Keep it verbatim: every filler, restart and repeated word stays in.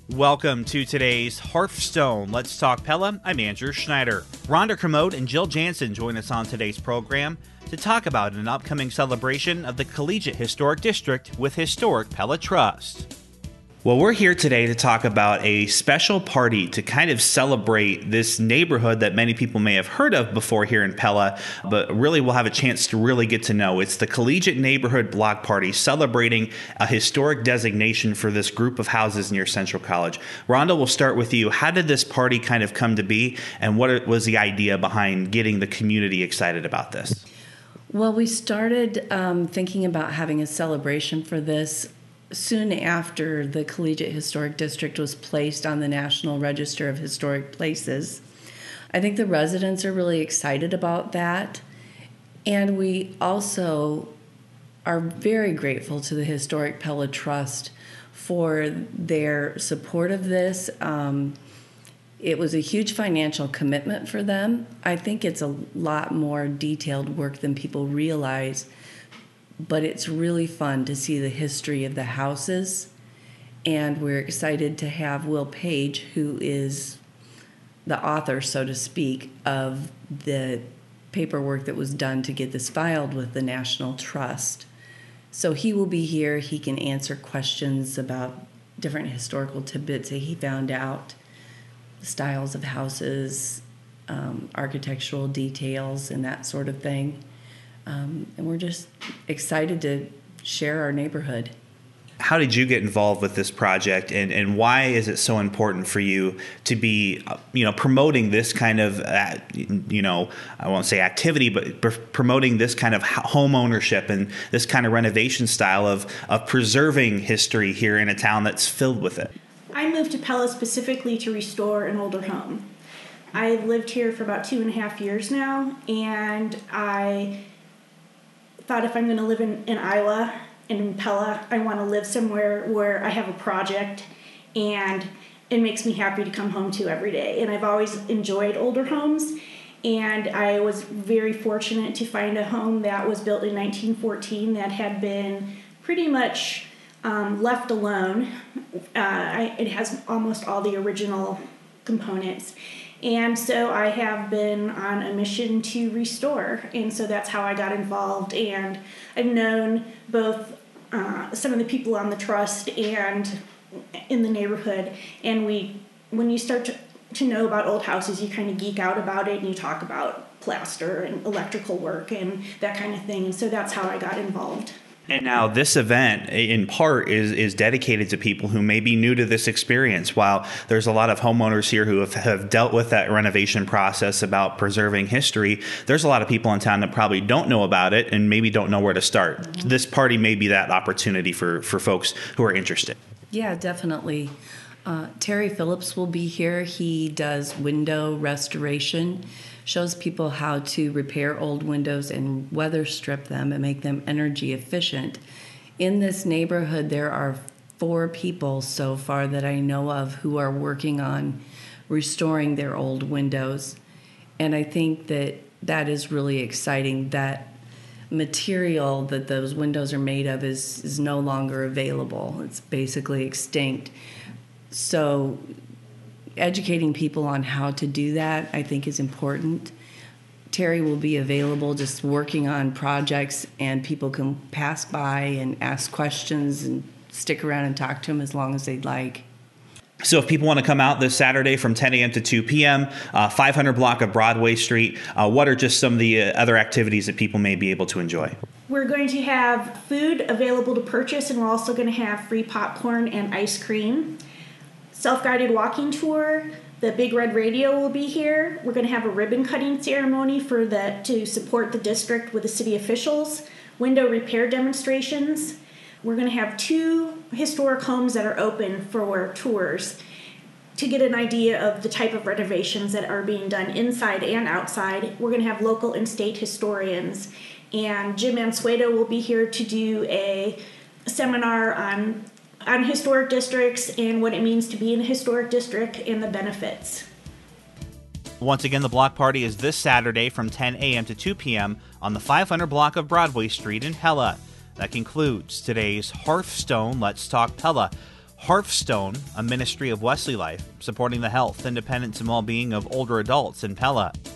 Welcome to today's Hearthstone Let's Talk Pella. I'm Andrew Schneider. Rhonda Kermode and Jill Jansen join us on today's program to talk about an upcoming celebration of the Collegiate Historic District with Historic Pella Trust. Well, we're here today to talk about a special party to kind of celebrate this neighborhood that many people may have heard of before here in Pella, but really we'll have a chance to really get to know. It's the Collegiate Neighborhood Block Party celebrating a historic designation for this group of houses near Central College. Rhonda, we'll start with you. How did this party kind of come to be, and what was the idea behind getting the community excited about this? Well, we started um, thinking about having a celebration for this soon after the Collegiate Historic District was placed on the National Register of Historic Places. I think the residents are really excited about that. And we also are very grateful to the Historic Pella Trust for their support of this. Um, it was a huge financial commitment for them. I think it's a lot more detailed work than people realize. But it's really fun to see the history of the houses, and we're excited to have Will Page, who is the author, so to speak, of the paperwork that was done to get this filed with the National Trust. So he will be here. He can answer questions about different historical tidbits that he found out, styles of houses, um, architectural details, and that sort of thing. Um, and we're just excited to share our neighborhood. How did you get involved with this project, and, and why is it so important for you to be, you know, promoting this kind of, uh, you know, I won't say activity, but pr- promoting this kind of home ownership and this kind of renovation style of, of preserving history here in a town that's filled with it? I moved to Pella specifically to restore an older home. I've lived here for about two and a half years now, and I thought if I'm going to live in, in Iowa and in Pella, I want to live somewhere where I have a project and it makes me happy to come home to every day. And I've always enjoyed older homes, and I was very fortunate to find a home that was built in nineteen fourteen that had been pretty much um, left alone. Uh, I, it has almost all the original components. And so I have been on a mission to restore, and so that's how I got involved. And I've known both uh, some of the people on the trust and in the neighborhood. And we, when you start to, to know about old houses, you kind of geek out about it, and you talk about plaster and electrical work and that kind of thing. And so that's how I got involved. And now this event, in part, is is dedicated to people who may be new to this experience. While there's a lot of homeowners here who have, have dealt with that renovation process about preserving history, there's a lot of people in town that probably don't know about it and maybe don't know where to start. Mm-hmm. This party may be that opportunity for, for folks who are interested. Yeah, definitely. Uh, Terry Phillips will be here. He does window restoration, shows people how to repair old windows and weather strip them and make them energy efficient. In this neighborhood, there are four people so far that I know of who are working on restoring their old windows. And I think that that is really exciting. That material that those windows are made of is, is no longer available. It's basically extinct. So educating people on how to do that, I think, is important. Terry will be available just working on projects, and people can pass by and ask questions and stick around and talk to him as long as they'd like. So if people want to come out this Saturday from ten a.m. to two p.m., uh, five hundred block of Broadway Street, uh, what are just some of the uh, other activities that people may be able to enjoy? We're going to have food available to purchase, and we're also going to have free popcorn and ice cream. Self-guided walking tour. The Big Red Radio will be here. We're going to have a ribbon cutting ceremony for the to support the district with the city officials. Window repair demonstrations. We're going to have two historic homes that are open for tours to get an idea of the type of renovations that are being done inside and outside. We're going to have local and state historians. And Jim Mansueto will be here to do a seminar on on historic districts and what it means to be in a historic district and the benefits. Once again, the block party is this Saturday from ten a.m. to two p.m. on the five hundred block of Broadway Street in Pella. That concludes today's Hearthstone Let's Talk Pella. Hearthstone, a ministry of Wesley Life, supporting the health, independence, and well-being of older adults in Pella.